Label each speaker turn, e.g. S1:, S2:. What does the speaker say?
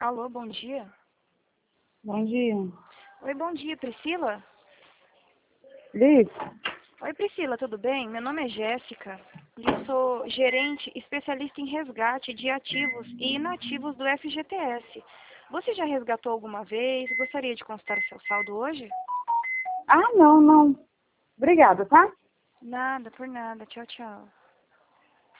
S1: Alô, bom dia.
S2: Bom dia.
S1: Oi, bom dia, Priscila?
S2: Liz?
S1: Oi, Priscila, tudo bem? Meu nome é Jéssica e sou gerente especialista em resgate de ativos e inativos do FGTS. Você já resgatou alguma vez? Gostaria de consultar o seu saldo hoje?
S2: Ah, não. Obrigada, tá?
S1: Nada, por nada. Tchau, tchau.